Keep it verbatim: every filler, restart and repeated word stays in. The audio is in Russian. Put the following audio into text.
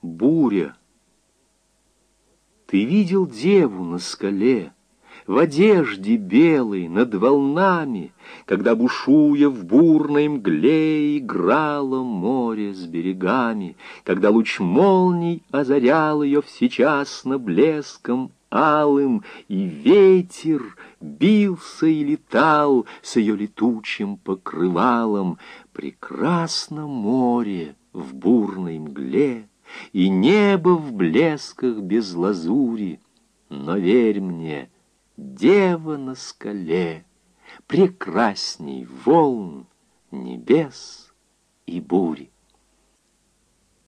буря. Ты видел деву на скале, в одежде белой, над волнами, когда, бушуя в бурной мгле, играло море с берегами, когда луч молний озарял ее всечасно блеском алым, и ветер бился и летал с ее летучим покрывалом. Прекрасно море в бурной мгле, и небо в блесках без лазури, но верь мне, дева на скале прекрасней волн, небес и бури.